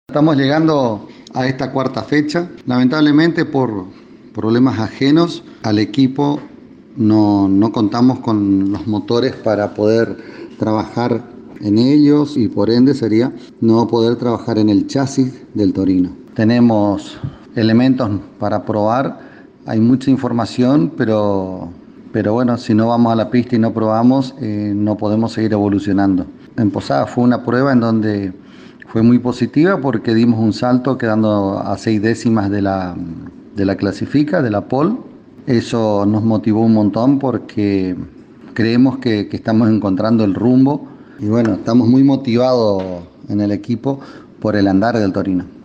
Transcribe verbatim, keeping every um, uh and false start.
Estamos llegando a esta cuarta fecha. Lamentablemente por problemas ajenos al equipo no, no contamos con los motores para poder trabajar en ellos y por ende sería no poder trabajar en el chasis del Torino. Tenemos elementos para probar, hay mucha información, pero, pero bueno, si no vamos a la pista y no probamos, eh, no podemos seguir evolucionando. En Posada fue una prueba en donde fue muy positiva porque dimos un salto quedando a seis décimas de la, de la clasifica, de la pole. Eso nos motivó un montón porque creemos que, que estamos encontrando el rumbo y bueno, estamos muy motivados en el equipo por el andar del Torino.